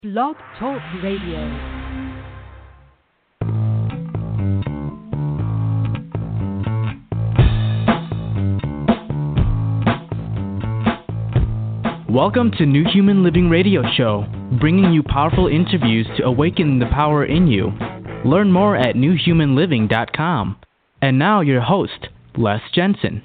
Blog Talk Radio. Welcome to New Human Living Radio Show, bringing you powerful interviews to awaken the power in you. Learn more at newhumanliving.com. And now your host, Les Jensen.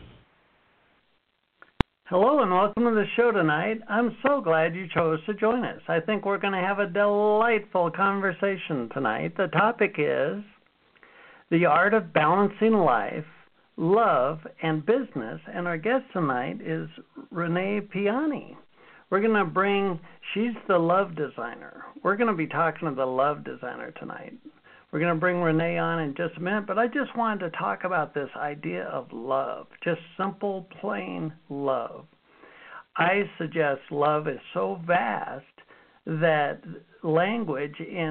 Hello and welcome to the show tonight. I'm so glad you chose to join us. I think we're going to have a delightful conversation tonight. The topic is the art of balancing life, love, and business. And our guest tonight is Renee Piani. She's the love designer. We're going to be talking to the love designer tonight. We're going to bring Renee on in just a minute, but I just wanted to talk about this idea of love, just simple, plain love. I suggest love is so vast that language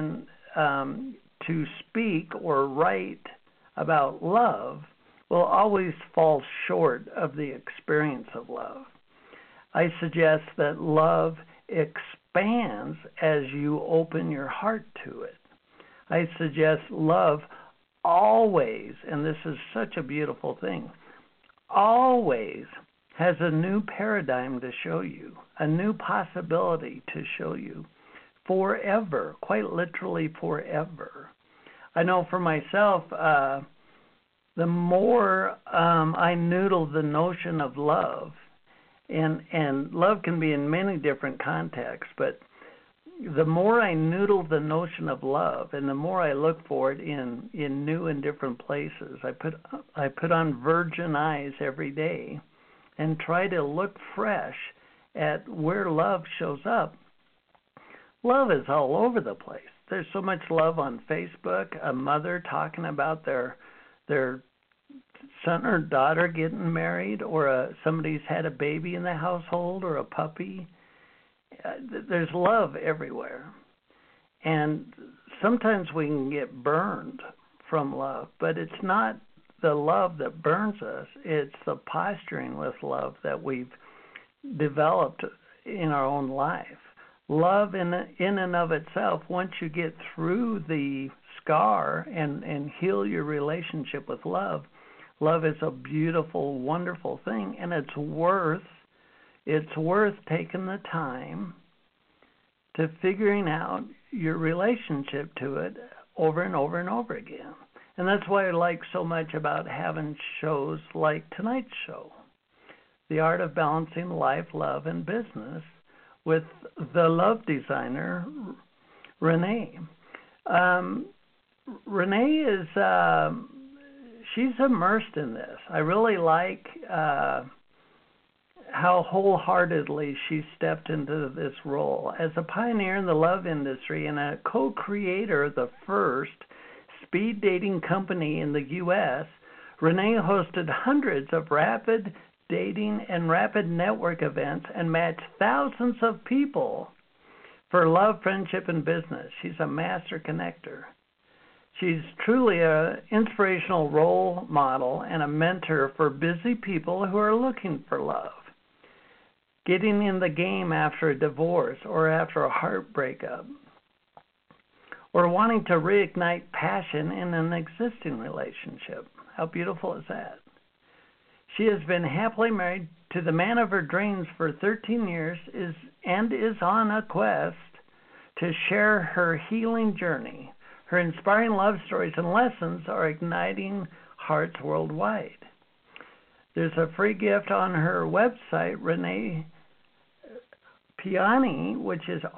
to speak or write about love will always fall short of the experience of love. I suggest that love expands as you open your heart to it. I suggest love always, and this is such a beautiful thing, always has a new paradigm to show you, a new possibility to show you, forever, quite literally forever. I know for myself, the more I noodle the notion of love, and love can be in many different contexts, but the more I noodle the notion of love and the more I look for it in new and different places, I put on virgin eyes every day and try to look fresh at where love shows up. Love is all over the place. There's so much love on Facebook, a mother talking about their son or daughter getting married, or somebody's had a baby in the household or a puppy. There's love everywhere. And sometimes we can get burned from love, but it's not the love that burns us. It's the posturing with love that we've developed in our own life. Love in and of itself, once you get through the scar and heal your relationship with love, love is a beautiful, wonderful thing, and it's worth taking the time to figuring out your relationship to it over and over and over again. And that's why I like so much about having shows like tonight's show, The Art of Balancing Life, Love, and Business, with the love designer, Renee. Renee is, she's immersed in this. I really like how wholeheartedly she stepped into this role. As a pioneer in the love industry and a co-creator of the first speed dating company in the U.S., Renee hosted hundreds of rapid dating and rapid network events and matched thousands of people for love, friendship, and business. She's a master connector. She's truly an inspirational role model and a mentor for busy people who are looking for love, getting in the game after a divorce or after a heart breakup, or wanting to reignite passion in an existing relationship. How beautiful is that? She has been happily married to the man of her dreams for 13 years and is on a quest to share her healing journey. Her inspiring love stories and lessons are igniting hearts worldwide. There's a free gift on her website, Renee Piani, which is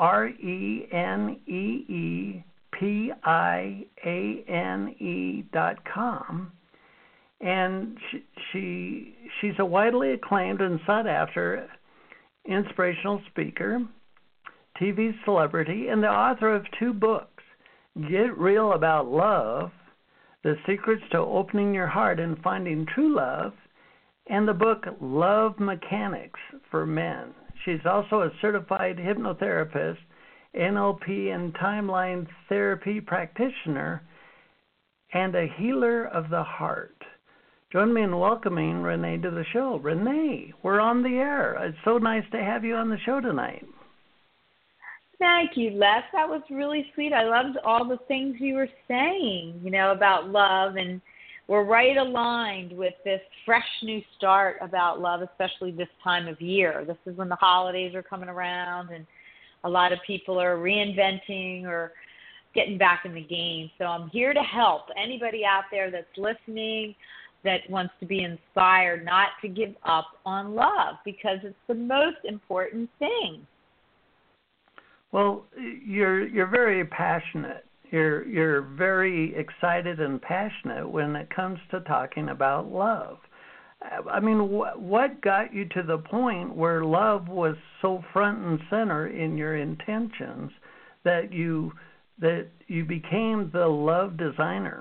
RENEEPIANE.com. And she's a widely acclaimed and sought-after inspirational speaker, TV celebrity, and the author of 2 books, Get Real About Love, The Secrets to Opening Your Heart and Finding True Love, and the book Love Mechanics for Men. She's also a certified hypnotherapist, NLP and timeline therapy practitioner, and a healer of the heart. Join me in welcoming Renee to the show. Renee, we're on the air. It's so nice to have you on the show tonight. Thank you, Les. That was really sweet. I loved all the things you were saying, about love. And we're right aligned with this fresh new start about love, especially this time of year. This is when the holidays are coming around and a lot of people are reinventing or getting back in the game. So I'm here to help anybody out there that's listening that wants to be inspired not to give up on love, because it's the most important thing. Well, you're very passionate. You're very excited and passionate when it comes to talking about love. I mean, what got you to the point where love was so front and center in your intentions that you became the love designer?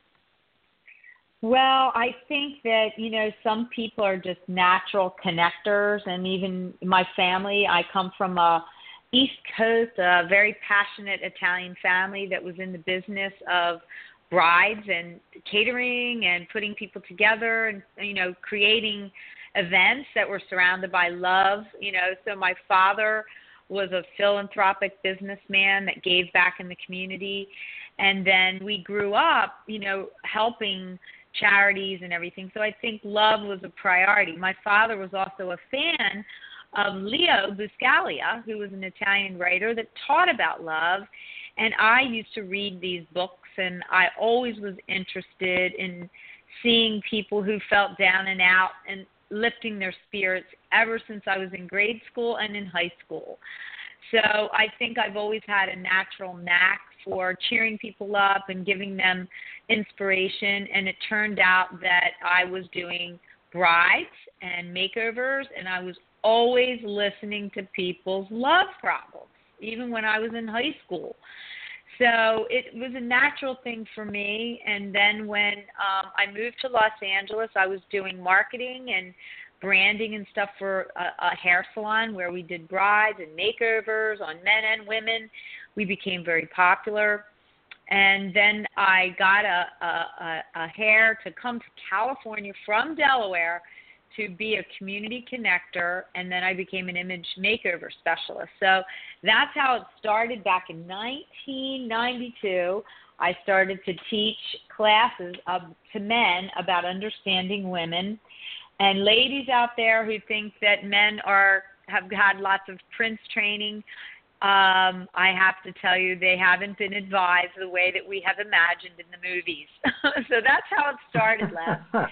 Well, I think that, some people are just natural connectors, and even my family, I come from a East Coast, a very passionate Italian family that was in the business of brides and catering and putting people together and, creating events that were surrounded by love. So my father was a philanthropic businessman that gave back in the community. And then we grew up, helping charities and everything. So I think love was a priority. My father was also a fan of Leo Buscaglia, who was an Italian writer that taught about love. And I used to read these books, and I always was interested in seeing people who felt down and out and lifting their spirits ever since I was in grade school and in high school. So I think I've always had a natural knack for cheering people up and giving them inspiration. And it turned out that I was doing brides and makeovers, and I was always listening to people's love problems, even when I was in high school. So it was a natural thing for me. And then when I moved to Los Angeles, I was doing marketing and branding and stuff for a hair salon where we did brides and makeovers on men and women. We became very popular. And then I got a hair to come to California from Delaware to be a community connector, and then I became an image makeover specialist. So that's how it started back in 1992. I started to teach classes to men about understanding women. And ladies out there who think that men have had lots of Prince training, I have to tell you they haven't been advised the way that we have imagined in the movies. So that's how it started, Les.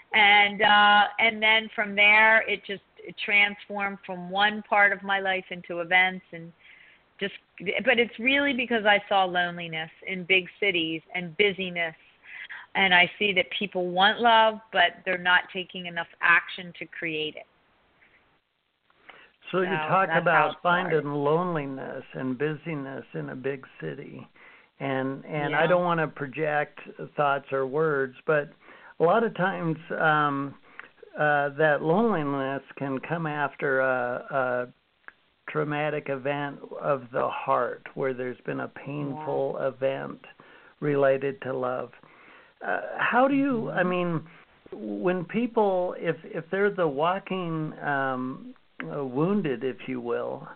And then from there, it transformed from one part of my life into events but it's really because I saw loneliness in big cities and busyness. And I see that people want love, but they're not taking enough action to create it. So you talk about finding loneliness and busyness in a big city. And yeah. I don't want to project thoughts or words, but a lot of times that loneliness can come after a traumatic event of the heart where there's been a painful event related to love. How do you, when people, if they're the walking wounded, if you will,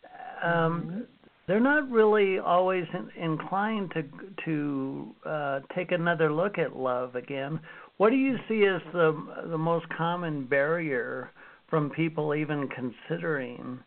they're not really always inclined to take another look at love again. What do you see as the most common barrier from people even considering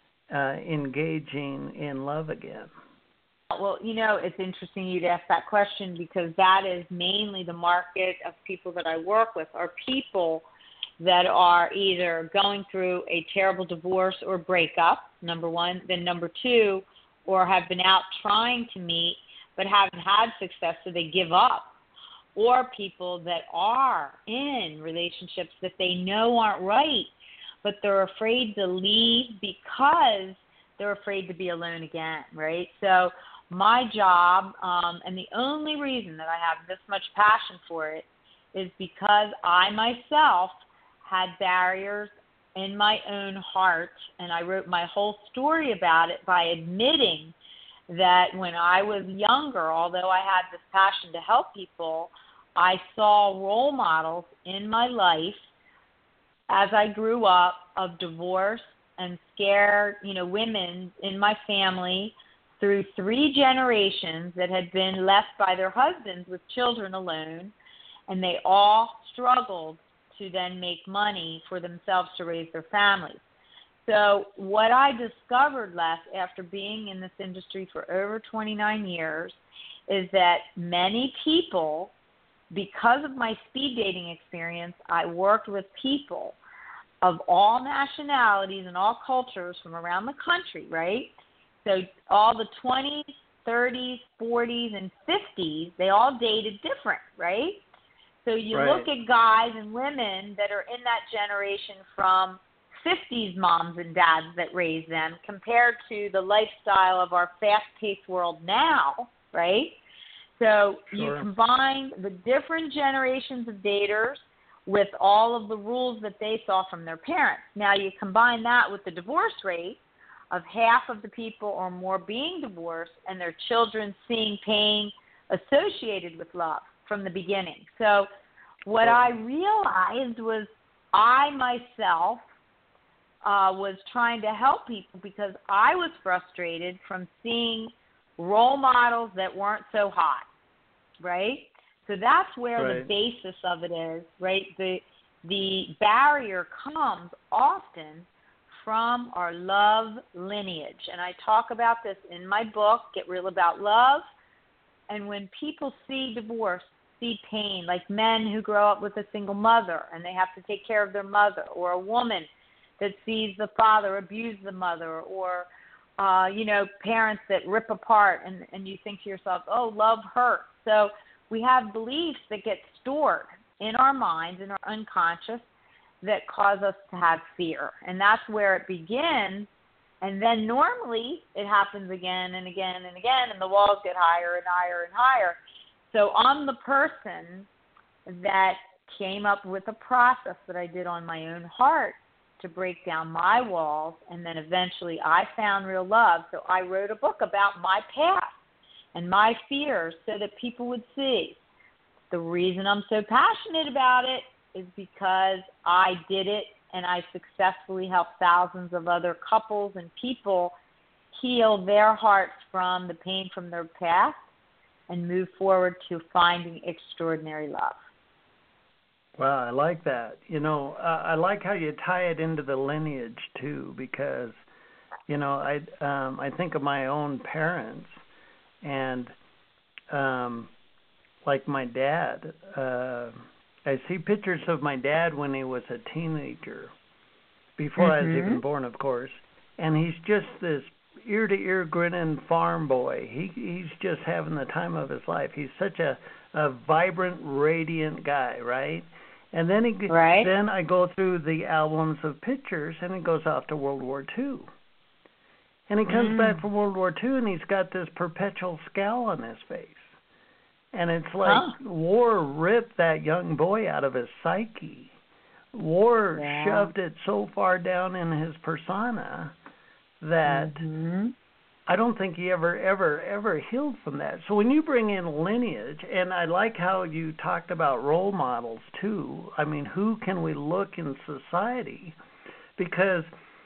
engaging in love again? Well, it's interesting you'd ask that question, because that is mainly the market of people that I work with are people that are either going through a terrible divorce or breakup, number one, then number two, or have been out trying to meet but haven't had success, so they give up, or people that are in relationships that they know aren't right, but they're afraid to leave because they're afraid to be alone again, right? So my job, and the only reason that I have this much passion for it, is because I myself had barriers in my own heart, and I wrote my whole story about it by admitting that when I was younger, although I had this passion to help people, I saw role models in my life as I grew up of divorce and scare, women in my family through 3 generations that had been left by their husbands with children alone, and they all struggled to then make money for themselves to raise their families. So what I discovered, Les, after being in this industry for over 29 years, is that many people, because of my speed dating experience, I worked with people of all nationalities and all cultures from around the country, right? So all the 20s, 30s, 40s, and 50s, they all dated different, right? So you look at guys and women that are in that generation from 50s moms and dads that raised them compared to the lifestyle of our fast-paced world now, right? So you combine the different generations of daters with all of the rules that they saw from their parents. Now you combine that with the divorce rate of half of the people or more being divorced and their children seeing pain associated with love from the beginning. So what I realized was I myself was trying to help people because I was frustrated from seeing role models that weren't so hot, right? So that's where the basis of it is, right? The barrier comes often from our love lineage. And I talk about this in my book, Get Real About Love. And when people see divorce, see pain, like men who grow up with a single mother and they have to take care of their mother, or a woman that sees the father abuse the mother, or, parents that rip apart and you think to yourself, oh, love hurts. So we have beliefs that get stored in our minds, in our unconscious, that cause us to have fear. And that's where it begins. And then normally it happens again and again and again, and the walls get higher and higher and higher. So I'm the person that came up with a process that I did on my own heart to break down my walls, and then eventually I found real love. So I wrote a book about my past and my fears so that people would see. The reason I'm so passionate about it is because I did it, and I successfully helped thousands of other couples and people heal their hearts from the pain from their past and move forward to finding extraordinary love. Wow, I like that. I like how you tie it into the lineage too, because, I think of my own parents, and like my dad, I see pictures of my dad when he was a teenager, before I was even born, of course, and he's just this ear-to-ear grinning farm boy. He's just having the time of his life. He's such a vibrant, radiant guy, right? And then then I go through the albums of pictures, and he goes off to World War II. And he comes back from World War II, and he's got this perpetual scowl on his face. And it's like war ripped that young boy out of his psyche. War shoved it so far down in his persona that I don't think he ever healed from that. So when you bring in lineage, and I like how you talked about role models too. I mean, who can we look in society? Because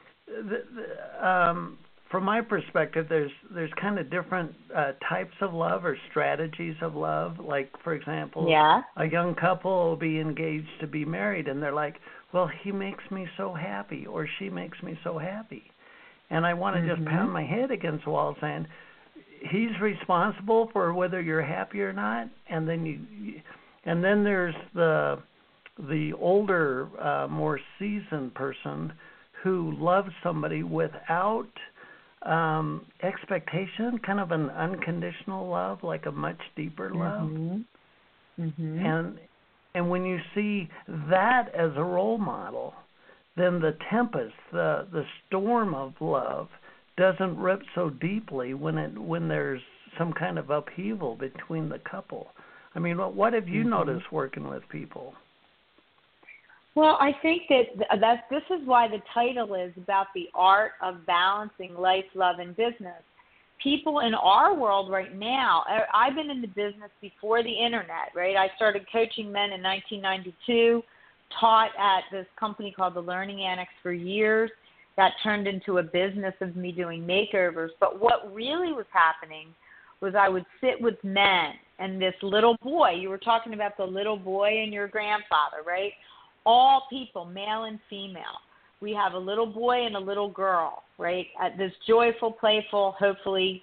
from my perspective, there's kind of different types of love or strategies of love. Like, for example, a young couple will be engaged to be married, and they're like, well, he makes me so happy, or she makes me so happy. And I want to just pound my head against the wall saying, he's responsible for whether you're happy or not. And then and then there's the older, more seasoned person who loves somebody without expectation, kind of an unconditional love, like a much deeper love. And when you see that as a role model, then the tempest, the storm of love, doesn't rip so deeply when there's some kind of upheaval between the couple. I mean, what have you noticed working with people? Well, I think that this is why the title is about the art of balancing life, love, and business. People in our world right now, I've been in the business before the internet, right? I started coaching men in 1992, taught at this company called the Learning Annex for years, that turned into a business of me doing makeovers. But what really was happening was I would sit with men and this little boy. You were talking about the little boy and your grandfather, right? All people, male and female. We have a little boy and a little girl, right? At this joyful, playful, hopefully,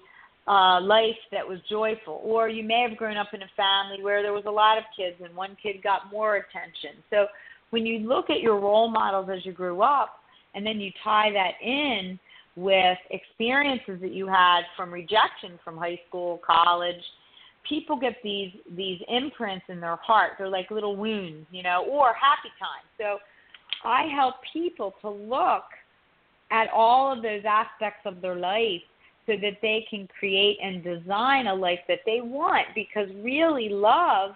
life that was joyful. Or you may have grown up in a family where there was a lot of kids and one kid got more attention. So when you look at your role models as you grew up and then you tie that in with experiences that you had from rejection from high school, college, people get these imprints in their heart. They're like little wounds, or happy times. So I help people to look at all of those aspects of their life so that they can create and design a life that they want. Because really love,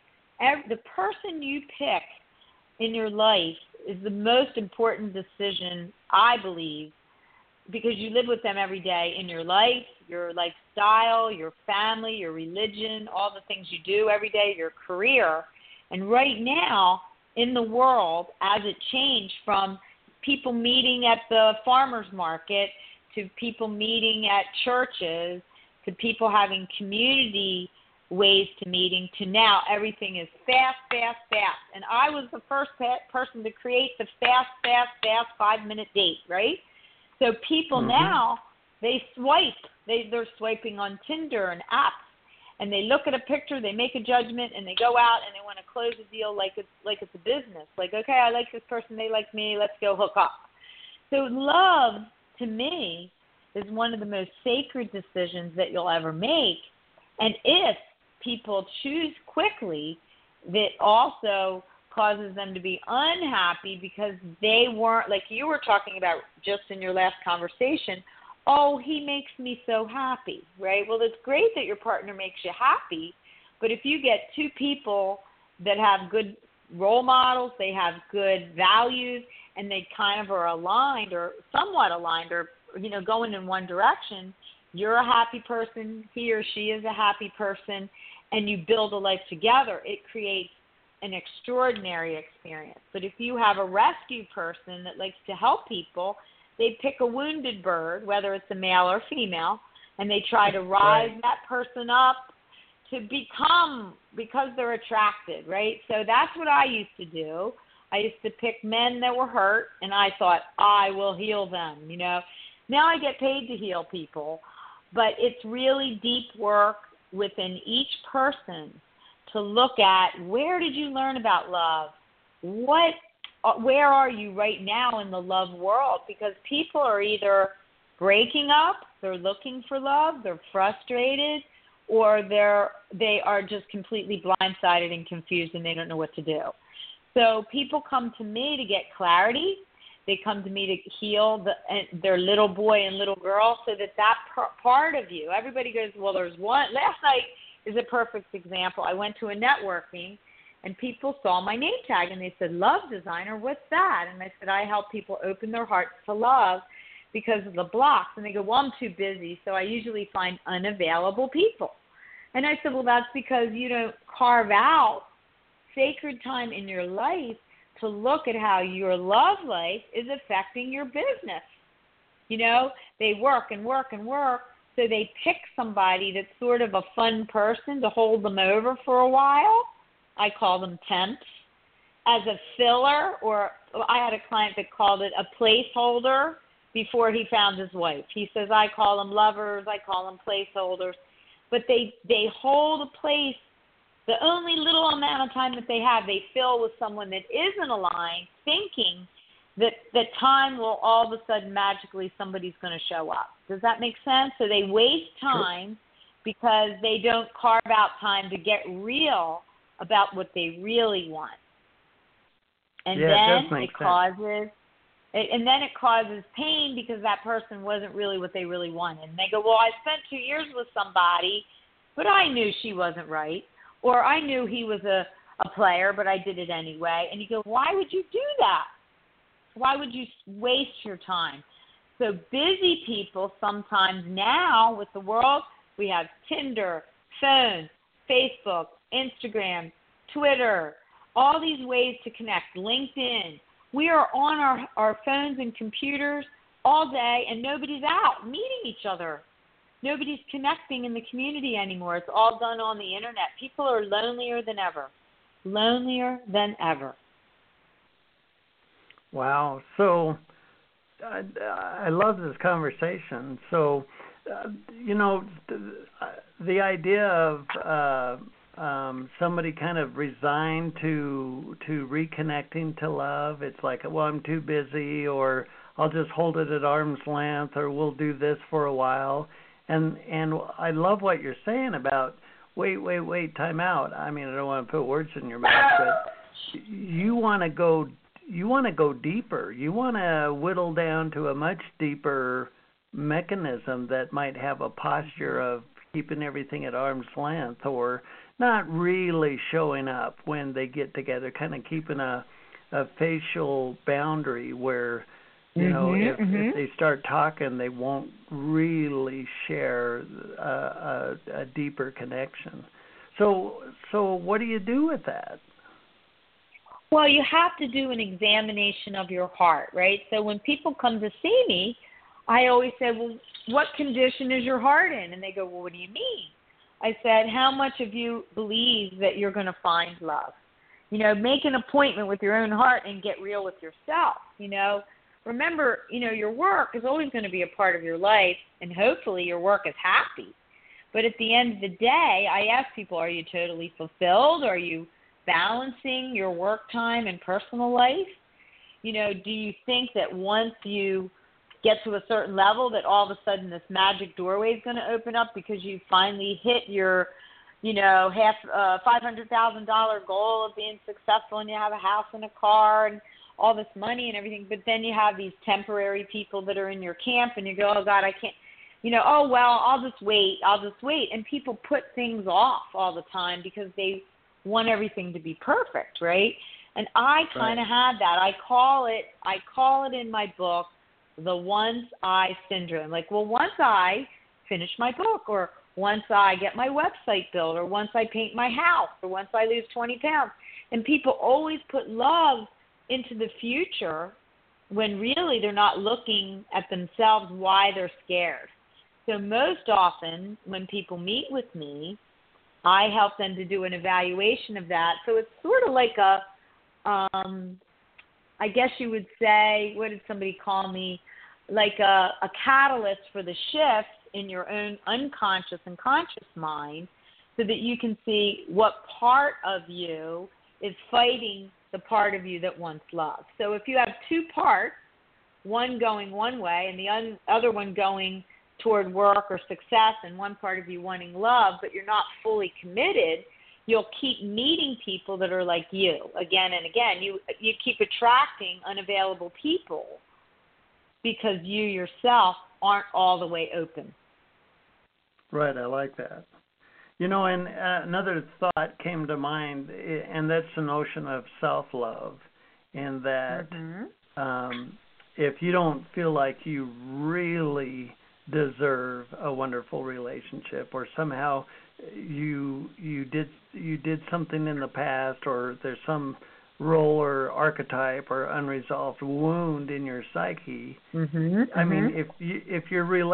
the person you pick in your life is the most important decision, I believe, because you live with them every day in your life, your lifestyle, your family, your religion, all the things you do every day, your career. And right now in the world, as it changed from people meeting at the farmer's market to people meeting at churches to people having community ways to meeting to now everything is fast, fast, fast. And I was the first person to create the fast, 5-minute date, right? So people now, they swipe. They're swiping on Tinder and apps, and they look at a picture, they make a judgment, and they go out and they want to close a deal like it's a business. Like, okay, I like this person, they like me, let's go hook up. So love, to me, is one of the most sacred decisions that you'll ever make. And if people choose quickly, that also causes them to be unhappy because they weren't, like you were talking about just in your last conversation, oh, he makes me so happy, right? Well, it's great that your partner makes you happy, but if you get two people that have good role models, they have good values, and they kind of are aligned or somewhat aligned or, going in one direction, you're a happy person, he or she is a happy person, and you build a life together, it creates an extraordinary experience. But if you have a rescue person that likes to help people, they pick a wounded bird, whether it's a male or female, and they try to rise that person up to become, because they're attracted, right? So that's what I used to do. I used to pick men that were hurt, and I thought, I will heal them, Now I get paid to heal people, but it's really deep work within each person to look at, where did you learn about love? Where are you right now in the love world? Because people are either breaking up, they're looking for love, they're frustrated, or they are just completely blindsided and confused and they don't know what to do. So people come to me to get clarity. They come to me to heal their little boy and little girl so that part of you, everybody goes, well, there's one. Last night is a perfect example. I went to a networking, and people saw my name tag, and they said, Love Designer, what's that? And I said, I help people open their hearts to love because of the blocks. And they go, well, I'm too busy, so I usually find unavailable people. And I said, well, that's because you don't carve out sacred time in your life to look at how your love life is affecting your business. They work and work and work, so they pick somebody that's sort of a fun person to hold them over for a while. I call them temps. As a filler, or I had a client that called it a placeholder before he found his wife. He says, I call them lovers, I call them placeholders. But they hold a place. The only little amount of time that they have, they fill with someone that isn't aligned, thinking that time will all of a sudden magically somebody's going to show up. Does that make sense? So they waste time because they don't carve out time to get real about what they really want. And then it causes pain because that person wasn't really what they really wanted. And they go, well, I spent 2 years with somebody, but I knew she wasn't right. Or I knew he was a player, but I did it anyway. And you go, why would you do that? Why would you waste your time? So busy people sometimes now with the world, we have Tinder, phone, Facebook, Instagram, Twitter, all these ways to connect, LinkedIn. We are on our phones and computers all day, and nobody's out meeting each other. Nobody's connecting in the community anymore. It's all done on the internet. People are lonelier than ever. Lonelier than ever. Wow. So I love this conversation. So, the idea of somebody kind of resigned to reconnecting to love, it's like, well, I'm too busy, or I'll just hold it at arm's length, or we'll do this for a while. And I love what you're saying about wait, time out. I mean, I don't want to put words in your mouth, but you want to go deeper. You want to whittle down to a much deeper mechanism that might have a posture of keeping everything at arm's length, or not really showing up when they get together, kind of keeping a facial boundary where, if they start talking, they won't really share a deeper connection. So what do you do with that? Well, you have to do an examination of your heart, right? So when people come to see me, I always say, well, what condition is your heart in? And they go, well, what do you mean? I said, how much of you believe that you're going to find love? Make an appointment with your own heart and get real with yourself. Remember, your work is always going to be a part of your life, and hopefully your work is happy. But at the end of the day, I ask people, are you totally fulfilled? Are you balancing your work time and personal life? Do you think that once you get to a certain level that all of a sudden this magic doorway is going to open up because you finally hit your, $500,000 goal of being successful, and you have a house and a car and all this money and everything, but then you have these temporary people that are in your camp, and you go, oh, God, I can't, oh, well, I'll just wait. And people put things off all the time because they want everything to be perfect, right? And I kind of had that. I call it in my book the once I syndrome. Like, well, once I finish my book, or once I get my website built, or once I paint my house, or once I lose 20 pounds. And people always put love into the future when really they're not looking at themselves, why they're scared. So most often when people meet with me, I help them to do an evaluation of that. So it's sort of like I guess you would say, what did somebody call me? Like a catalyst for the shift in your own unconscious and conscious mind, so that you can see what part of you is fighting the part of you that wants love. So if you have two parts, one going one way and the other one going toward work or success, and one part of you wanting love, but you're not fully committed, you'll keep meeting people that are like you again and again. You keep attracting unavailable people because you yourself aren't all the way open. Right, I like that. And another thought came to mind, and that's the notion of self-love, and that if you don't feel like you really deserve a wonderful relationship, or somehow you did something in the past, or there's some role or archetype or unresolved wound in your psyche. I mean, if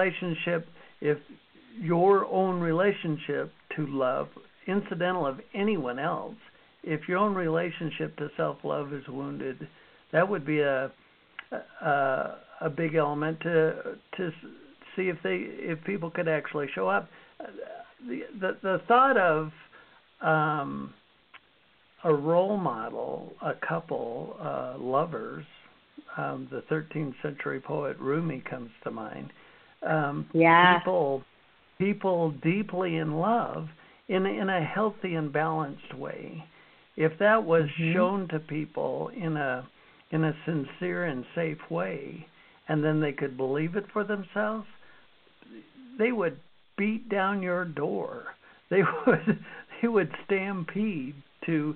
your own relationship to love, incidental of anyone else, if your own relationship to self-love is wounded, that would be a big element to see if people could actually show up. The thought of a role model, a couple, lovers, the 13th century poet Rumi comes to mind. People deeply in love in a healthy and balanced way. If that was shown to people in a sincere and safe way, and then they could believe it for themselves, they would beat down your door. They would stampede to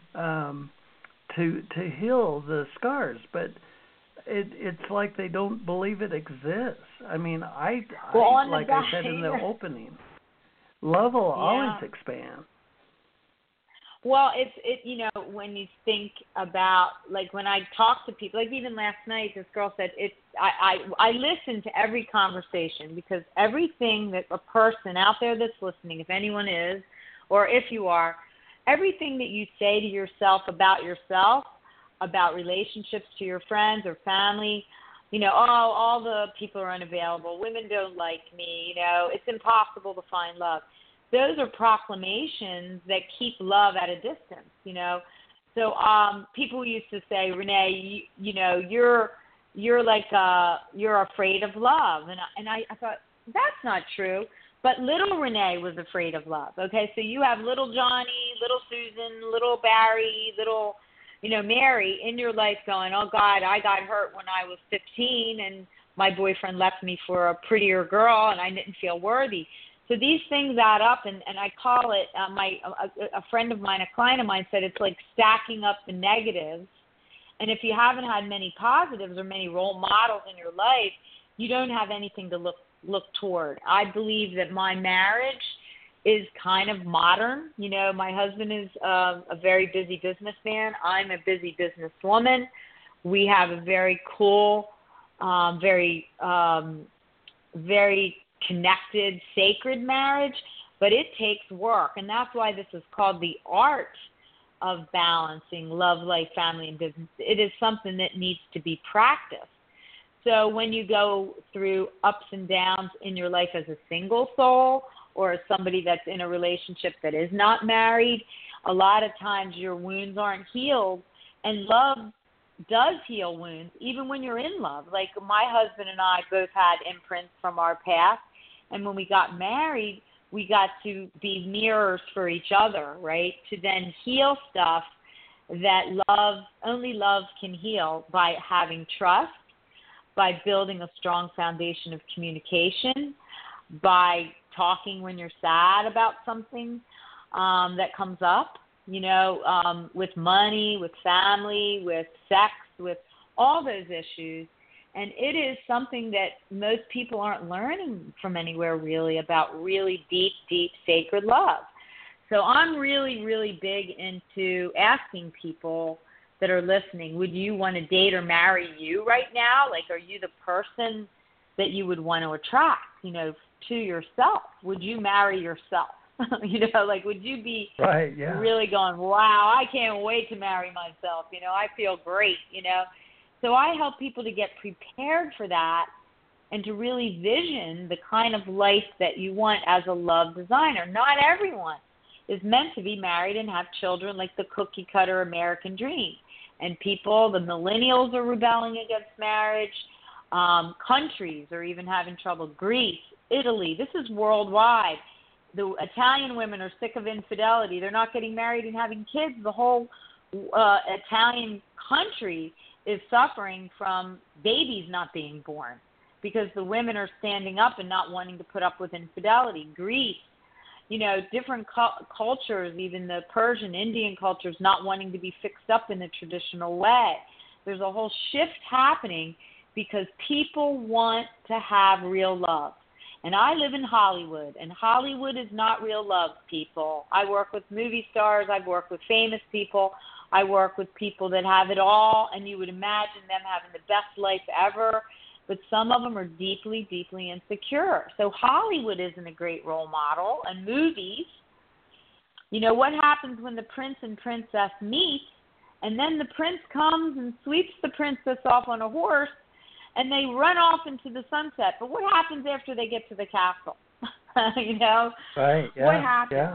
heal the scars, but it's like they don't believe it exists. I mean, like I said in the opening, love will always expand. Well, you know, when you think about, like, when I talk to people, like even last night, this girl said, I listen to every conversation, because everything that a person out there that's listening, if anyone is, or if you are, everything that you say to yourself, about relationships to your friends or family, you know, oh, all the people are unavailable, women don't like me, you know, it's impossible to find love. Those are proclamations that keep love at a distance, you know. So people used to say, Renee, you know, you're like you're afraid of love, and I thought that's not true. But little Renee was afraid of love. Okay, so you have little Johnny, little Susan, little Barry, little, you know, Mary in your life going, oh God, I got hurt when I was 15, and my boyfriend left me for a prettier girl, and I didn't feel worthy. So these things add up, and I call it, a friend of mine, a client of mine said it's like stacking up the negatives. And if you haven't had many positives or many role models in your life, you don't have anything to look toward. I believe that my marriage is kind of modern. You know, my husband is a very busy businessman. I'm a busy businesswoman. We have a very cool, very connected, sacred marriage, but it takes work. And that's why this is called the art of balancing love, life, family, and business. It is something that needs to be practiced. So when you go through ups and downs in your life as a single soul, or as somebody that's in a relationship that is not married, a lot of times your wounds aren't healed, and love does heal wounds, even when you're in love. Like my husband and I both had imprints from our past, and when we got married, we got to be mirrors for each other, right? To then heal stuff that only love can heal, by having trust, by building a strong foundation of communication, by talking when you're sad about something that comes up, you know, with money, with family, with sex, with all those issues. And it is something that most people aren't learning from anywhere, really, about really deep, deep, sacred love. So I'm really, really big into asking people that are listening, would you want to date or marry you right now? Like, are you the person that you would want to attract, you know, to yourself? Would you marry yourself? You know, like, would you be really going, wow, I can't wait to marry myself. You know, I feel great, you know. So I help people to get prepared for that and to really vision the kind of life that you want as a love designer. Not everyone is meant to be married and have children like the cookie cutter American dream. And people, the millennials, are rebelling against marriage. Countries are even having trouble. Greece, Italy, this is worldwide. The Italian women are sick of infidelity. They're not getting married and having kids. The whole Italian country is suffering from babies not being born because the women are standing up and not wanting to put up with infidelity. Greece, you know, different cultures, even the Persian, Indian cultures, not wanting to be fixed up in the traditional way. There's a whole shift happening because people want to have real love. And I live in Hollywood, and Hollywood is not real love, people. I work with movie stars. I've worked with famous people. I work with people that have it all, and you would imagine them having the best life ever, but some of them are deeply, deeply insecure. So Hollywood isn't a great role model, and movies. You know, what happens when the prince and princess meet, and then the prince comes and sweeps the princess off on a horse, and they run off into the sunset. But what happens after they get to the castle? You know? Right, yeah. What happens? Yeah.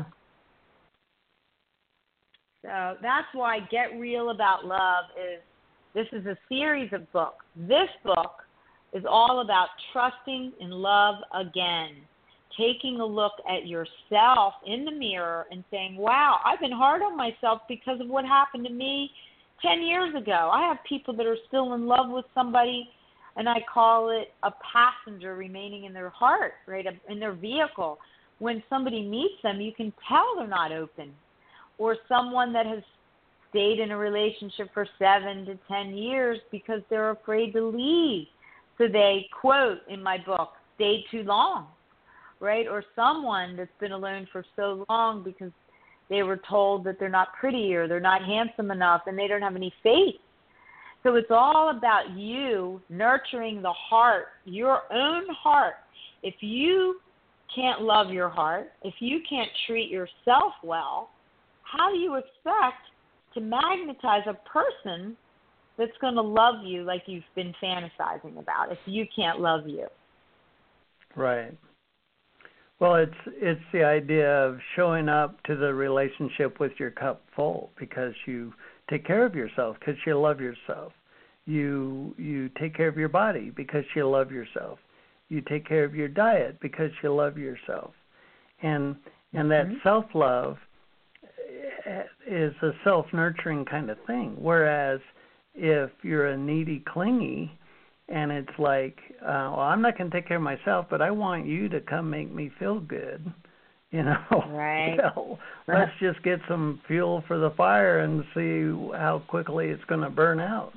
So that's why Get Real About Love this is a series of books. This book is all about trusting in love again, taking a look at yourself in the mirror and saying, wow, I've been hard on myself because of what happened to me 10 years ago. I have people that are still in love with somebody, and I call it a passenger remaining in their heart, right, in their vehicle. When somebody meets them, you can tell they're not open. Or someone that has stayed in a relationship for 7 to 10 years because they're afraid to leave. So they, quote in my book, stayed too long, right? Or someone that's been alone for so long because They were told that they're not pretty or they're not handsome enough and they don't have any faith. So it's all about you nurturing the heart, your own heart. If you can't love your heart, if you can't treat yourself well, how do you expect to magnetize a person that's going to love you like you've been fantasizing about if you can't love you? Right. Well, it's the idea of showing up to the relationship with your cup full because you take care of yourself because you love yourself. You take care of your body because you love yourself. You take care of your diet because you love yourself. And that self-love is a self-nurturing kind of thing. Whereas if you're a needy, clingy, and it's like, well, I'm not going to take care of myself, but I want you to come make me feel good. Right. Well, let's just get some fuel for the fire and see how quickly it's going to burn out.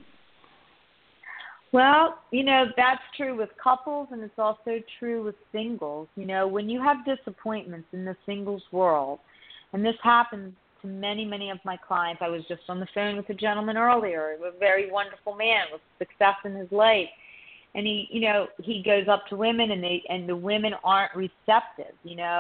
Well, that's true with couples, and it's also true with singles. When you have disappointments in the singles world, and this happens to many, many of my clients. I was just on the phone with a gentleman earlier, a very wonderful man with success in his life. And he goes up to women and the women aren't receptive,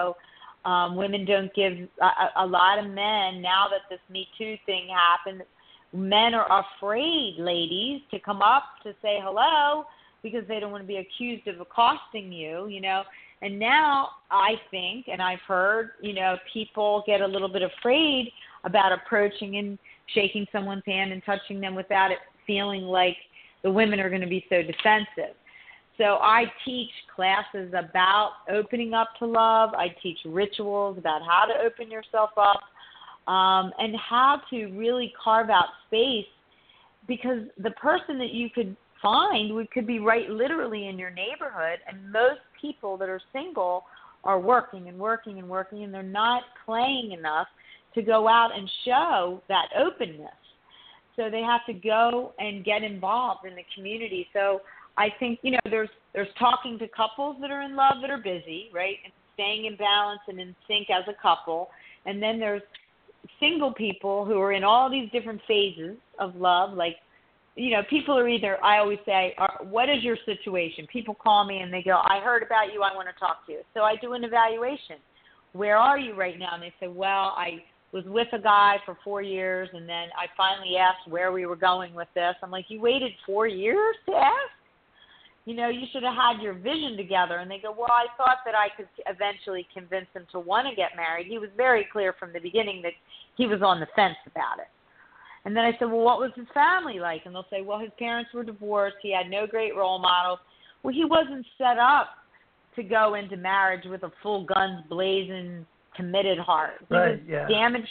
women don't give a lot of men, now that this Me Too thing happened, men are afraid, ladies, to come up to say hello because they don't want to be accused of accosting you, And now I think, and I've heard, people get a little bit afraid about approaching and shaking someone's hand and touching them without it feeling like the women are going to be so defensive. So I teach classes about opening up to love. I teach rituals about how to open yourself up and how to really carve out space, because the person that you could find could be right literally in your neighborhood, and most people that are single are working and working and working, and they're not playing enough to go out and show that openness. So they have to go and get involved in the community. So I think, there's talking to couples that are in love that are busy, right, and staying in balance and in sync as a couple. And then there's single people who are in all these different phases of love. Like, people are either, I always say, what is your situation? People call me and they go, I heard about you, I want to talk to you. So I do an evaluation. Where are you right now? And they say, well, I was with a guy for 4 years, and then I finally asked where we were going with this. I'm like, you waited 4 years to ask? You should have had your vision together. And they go, well, I thought that I could eventually convince him to want to get married. He was very clear from the beginning that he was on the fence about it. And then I said, well, what was his family like? And they'll say, well, his parents were divorced. He had no great role models. Well, he wasn't set up to go into marriage with a full guns blazing, committed heart. He was damaged.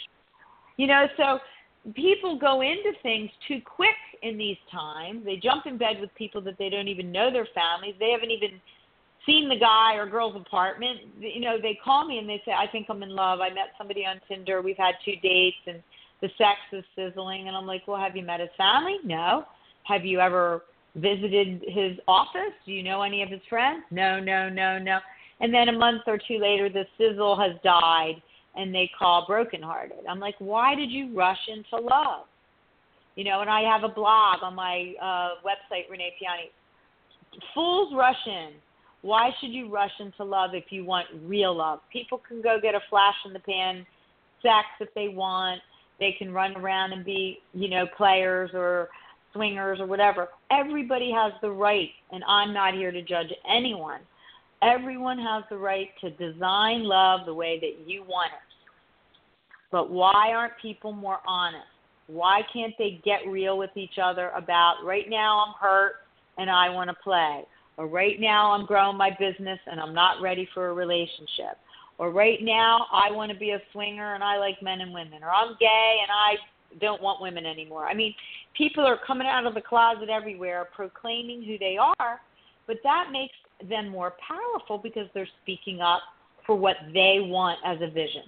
So people go into things too quick in these times. They jump in bed with people that they don't even know their families. They haven't even seen the guy or girl's apartment. They call me and they say, I think I'm in love. I met somebody on Tinder. We've had 2 dates and the sex is sizzling. And I'm like, well, have you met his family? No. Have you ever visited his office? Do you know any of his friends? No. And then a month or 2 later, the sizzle has died and they call brokenhearted. I'm like, why did you rush into love? And I have a blog on my website, Renee Piani. Fools rush in. Why should you rush into love if you want real love? People can go get a flash in the pan sex if they want. They can run around and be, players or swingers or whatever. Everybody has the right, and I'm not here to judge anyone. Everyone has the right to design love the way that you want it. But why aren't people more honest? Why can't they get real with each other about, right now I'm hurt and I want to play, or right now I'm growing my business and I'm not ready for a relationship, or right now I want to be a swinger and I like men and women, or I'm gay and I don't want women anymore. I mean, people are coming out of the closet everywhere proclaiming who they are, but that makes them more powerful because they're speaking up for what they want as a vision.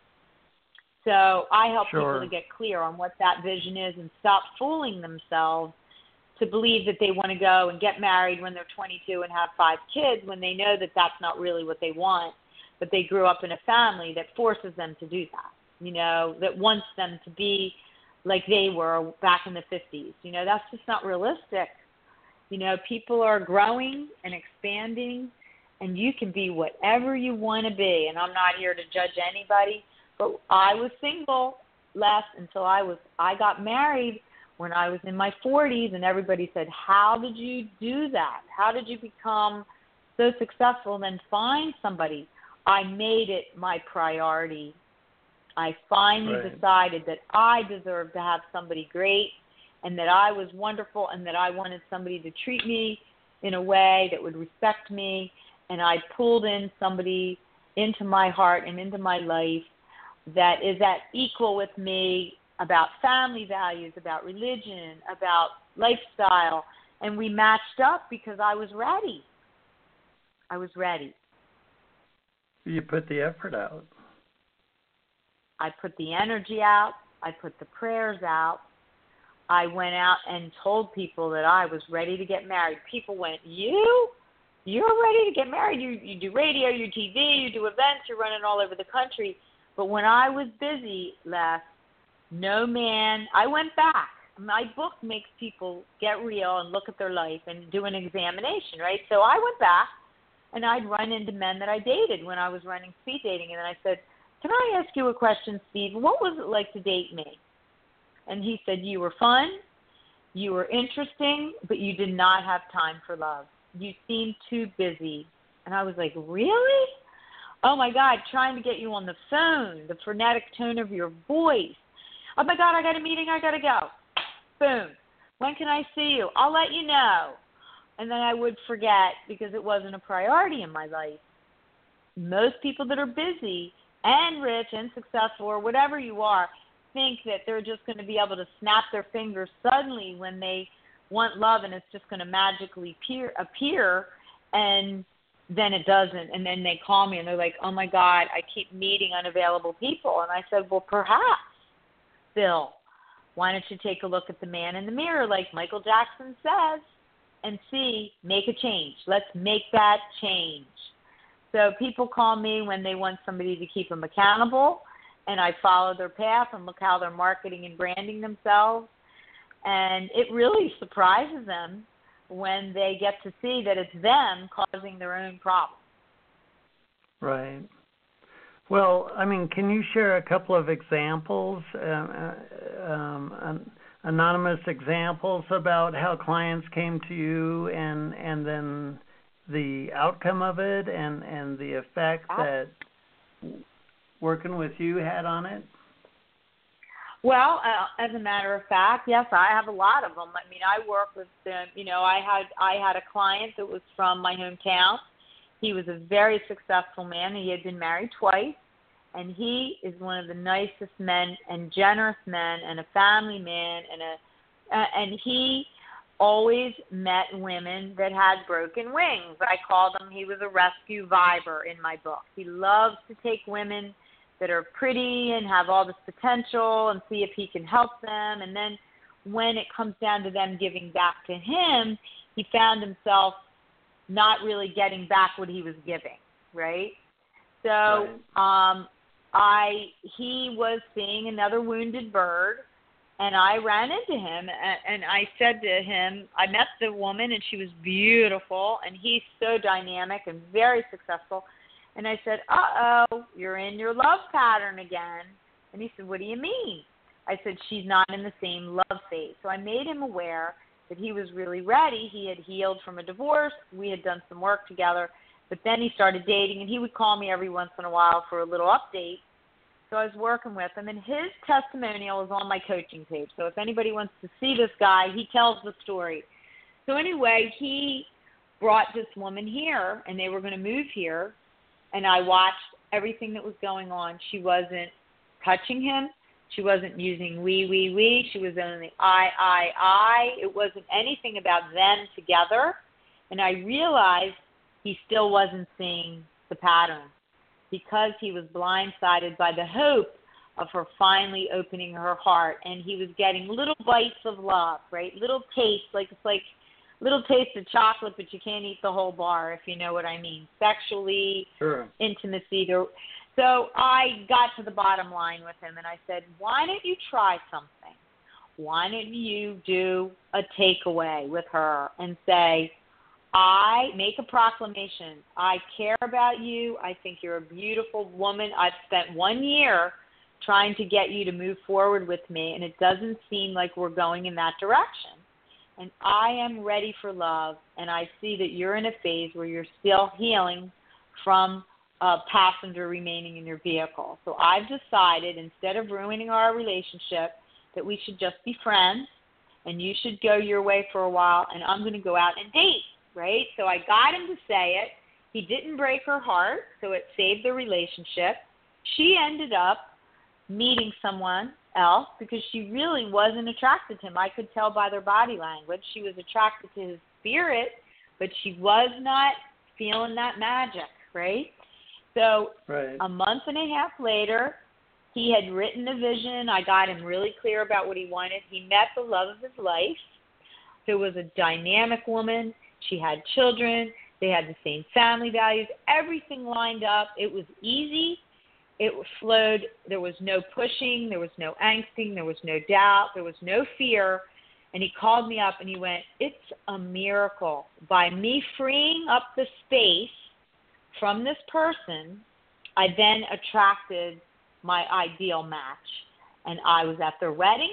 So I help people to get clear on what that vision is and stop fooling themselves to believe that they want to go and get married when they're 22 and have 5 kids when they know that that's not really what they want, but they grew up in a family that forces them to do that. that wants them to be like they were back in the 50s. That's just not realistic. People are growing and expanding, and you can be whatever you want to be. And I'm not here to judge anybody, but I was single until I got married when I was in my 40s, and everybody said, how did you do that? How did you become so successful and then find somebody? I made it my priority. I finally decided that I deserved to have somebody great, and that I was wonderful, and that I wanted somebody to treat me in a way that would respect me. And I pulled in somebody into my heart and into my life that is at equal with me about family values, about religion, about lifestyle. And we matched up because I was ready. I was ready. You put the effort out. I put the energy out. I put the prayers out. I went out and told people that I was ready to get married. People went, you're ready to get married? You do radio, you TV, you do events, you're running all over the country. But when I was busy, no man, I went back. My book makes people get real and look at their life and do an examination, right? So I went back, and I'd run into men that I dated when I was running speed dating. And then I said, can I ask you a question, Steve? What was it like to date me? And he said, you were fun, you were interesting, but you did not have time for love. You seemed too busy. And I was like, really? Oh, my God, trying to get you on the phone, the frenetic tone of your voice. Oh, my God, I got a meeting, I got to go. Boom. When can I see you? I'll let you know. And then I would forget because it wasn't a priority in my life. Most people that are busy and rich and successful or whatever you are think that they're just going to be able to snap their fingers suddenly when they want love, and it's just going to magically appear, and then it doesn't. And then they call me and they're like, oh, my God, I keep meeting unavailable people. And I said, well, perhaps, Bill, why don't you take a look at the man in the mirror like Michael Jackson says and make a change. Let's make that change. So people call me when they want somebody to keep them accountable, and I follow their path and look how they're marketing and branding themselves. And it really surprises them when they get to see that it's them causing their own problems. Right. Well, can you share a couple of examples, anonymous examples about how clients came to you and then the outcome of it and the effect that working with you had on it? Well, as a matter of fact, yes, I have a lot of them. I work with them. I had a client that was from my hometown. He was a very successful man. He had been married twice, and he is one of the nicest men and generous men and a family man, and he always met women that had broken wings. I called him, he was a rescue viber in my book. He loves to take women that are pretty and have all this potential and see if he can help them. And then when it comes down to them giving back to him, he found himself not really getting back what he was giving, right? So he was seeing another wounded bird, and I ran into him, and I said to him, I met the woman, and she was beautiful, and he's so dynamic and very successful. And I said, uh-oh, you're in your love pattern again. And he said, what do you mean? I said, she's not in the same love phase. So I made him aware that he was really ready. He had healed from a divorce. We had done some work together. But then he started dating, and he would call me every once in a while for a little update. So I was working with him, and his testimonial is on my coaching page. So if anybody wants to see this guy, he tells the story. So anyway, he brought this woman here, and they were going to move here. And I watched everything that was going on. She wasn't touching him. She wasn't using we. She was only I. It wasn't anything about them together. And I realized he still wasn't seeing the pattern because he was blindsided by the hope of her finally opening her heart. And he was getting little bites of love, right? Little tastes, it's like little taste of chocolate, but you can't eat the whole bar, if you know what I mean. Sexually, sure. Intimacy. So I got to the bottom line with him, and I said, why don't you try something? Why don't you do a takeaway with her and say, I make a proclamation. I care about you. I think you're a beautiful woman. I've spent 1 year trying to get you to move forward with me, and it doesn't seem like we're going in that direction. And I am ready for love, and I see that you're in a phase where you're still healing from a passenger remaining in your vehicle. So I've decided, instead of ruining our relationship, that we should just be friends, and you should go your way for a while, and I'm going to go out and date, right? So I got him to say it. He didn't break her heart, so it saved the relationship. She ended up meeting someone else because she really wasn't attracted to him. I could tell by their body language. She was attracted to his spirit, but she was not feeling that magic, right? So a month and a half later, he had written a vision. I got him really clear about what he wanted. He met the love of his life. There was a dynamic woman. She had children. They had the same family values. Everything lined up. It was easy. It flowed. There was no pushing. There was no angsting. There was no doubt. There was no fear. And he called me up and he went, it's a miracle. By me freeing up the space from this person, I then attracted my ideal match. And I was at their wedding,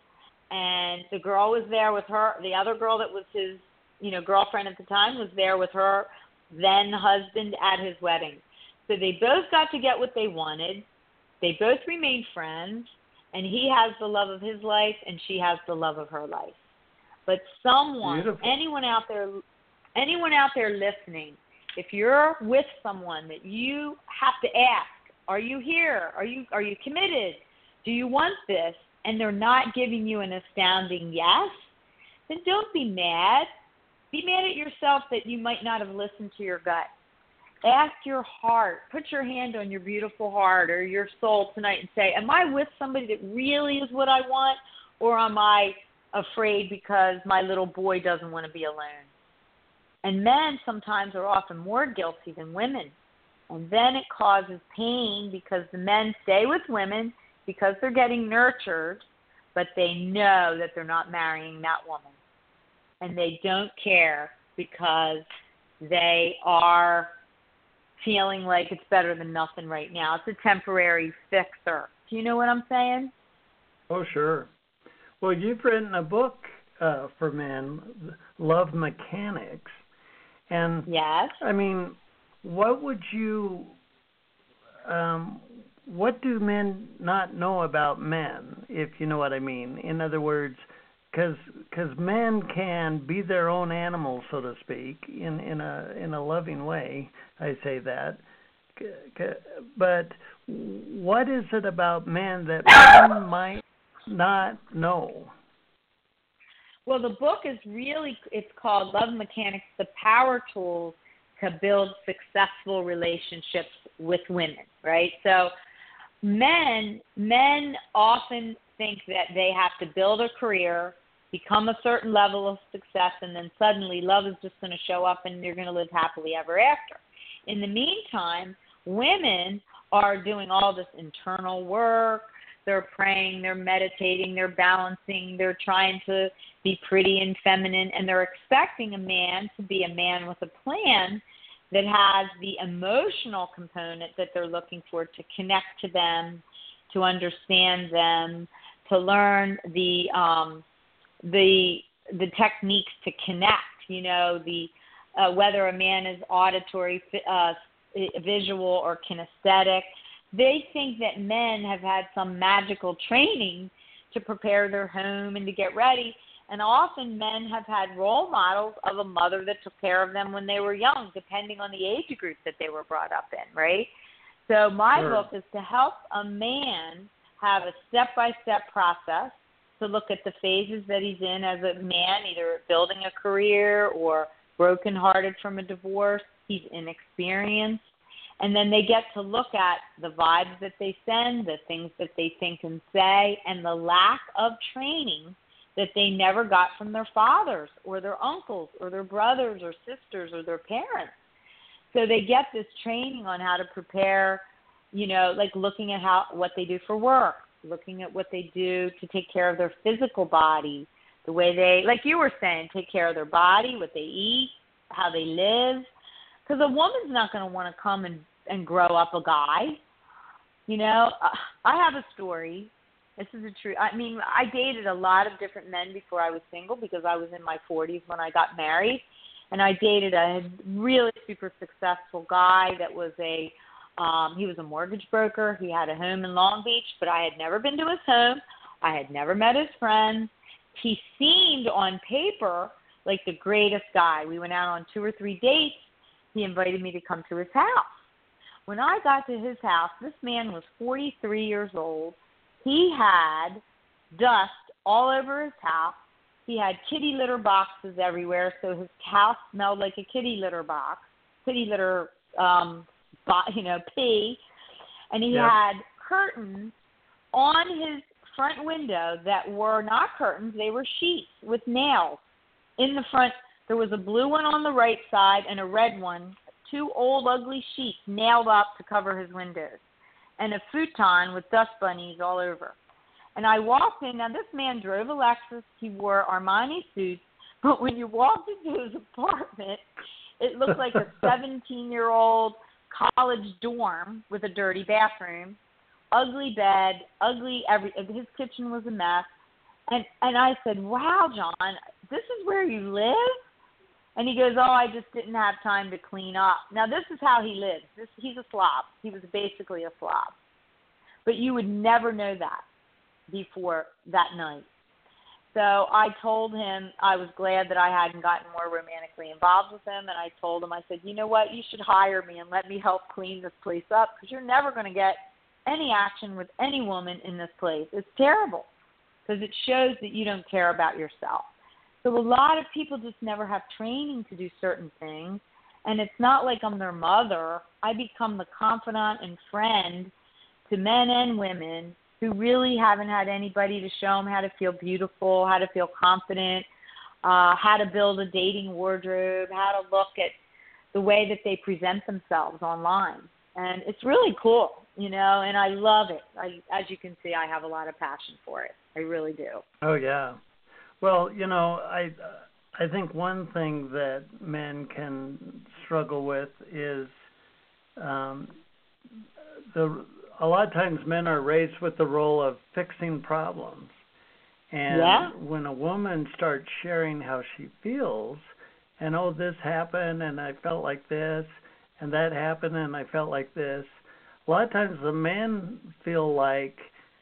and the girl was there with her. The other girl that was his, girlfriend at the time was there with her then husband at his wedding. So they both got to get what they wanted. They both remained friends, and he has the love of his life, and she has the love of her life. But anyone out there listening, if you're with someone that you have to ask, are you here? Are you committed? Do you want this? And they're not giving you an astounding yes, then don't be mad. Be mad at yourself that you might not have listened to your gut. Ask your heart. Put your hand on your beautiful heart or your soul tonight and say, am I with somebody that really is what I want, or am I afraid because my little boy doesn't want to be alone? And men sometimes are often more guilty than women. And then it causes pain because the men stay with women because they're getting nurtured, but they know that they're not marrying that woman. And they don't care because they are feeling like it's better than nothing right now. It's a temporary fixer. Do you know what I'm saying? Oh, sure. Well, you've written a book for men, Love Mechanics. And yes. I mean, what do men not know about men, if you know what I mean? In other words, because men can be their own animal, so to speak, in a loving way. I say that. But what is it about men that men might not know? Well, the book is it's called Love Mechanics, the Power Tools to Build Successful Relationships with Women, right? So men often think that they have to build a career, become a certain level of success, and then suddenly love is just going to show up and you're going to live happily ever after. In the meantime, women are doing all this internal work. They're praying, they're meditating, they're balancing, they're trying to be pretty and feminine, and they're expecting a man to be a man with a plan that has the emotional component that they're looking for to connect to them, to understand them, to learn the techniques to connect, whether a man is auditory, visual, or kinesthetic. They think that men have had some magical training to prepare their home and to get ready. And often men have had role models of a mother that took care of them when they were young, depending on the age group that they were brought up in, right? So my book is to help a man have a step-by-step process to look at the phases that he's in as a man, either building a career or brokenhearted from a divorce. He's inexperienced. And then they get to look at the vibes that they send, the things that they think and say, and the lack of training that they never got from their fathers or their uncles or their brothers or sisters or their parents. So they get this training on how to prepare like looking at what they do for work, looking at what they do to take care of their physical body, the way they, like you were saying, take care of their body, what they eat, how they live. Because a woman's not going to want to come and grow up a guy. I have a story. This is a true. I mean, I dated a lot of different men before I was single because I was in my 40s when I got married. And I dated a really super successful guy that was he was a mortgage broker. He had a home in Long Beach, but I had never been to his home. I had never met his friends. He seemed on paper like the greatest guy. We went out on 2 or 3 dates. He invited me to come to his house. When I got to his house, this man was 43 years old. He had dust all over his house. He had kitty litter boxes everywhere, so his house smelled like a kitty litter box, pee. And he had curtains on his front window that were not curtains. They were sheets with nails. In the front, there was a blue one on the right side and a red one, 2 old ugly sheets nailed up to cover his windows, and a futon with dust bunnies all over. And I walked in. Now, this man drove a Lexus. He wore Armani suits. But when you walked into his apartment, it looked like a 17-year-old college dorm with a dirty bathroom, ugly bed, his kitchen was a mess. And I said, wow, John, this is where you live? And he goes, oh, I just didn't have time to clean up. Now, this is how he lives. He's a slob. He was basically a slob. But you would never know that before that night. So I told him I was glad that I hadn't gotten more romantically involved with him. And I told him, I said, you know what, you should hire me and let me help clean this place up because you're never going to get any action with any woman in this place. It's terrible because it shows that you don't care about yourself. So a lot of people just never have training to do certain things. And it's not like I'm their mother. I become the confidant and friend to men and women who really haven't had anybody to show them how to feel beautiful, how to feel confident, how to build a dating wardrobe, how to look at the way that they present themselves online. And it's really cool, and I love it. As you can see, I have a lot of passion for it. I really do. Oh, yeah. Well, I think one thing that men can struggle with is a lot of times men are raised with the role of fixing problems. And when a woman starts sharing how she feels, and, oh, this happened and I felt like this, and that happened and I felt like this, a lot of times the men feel like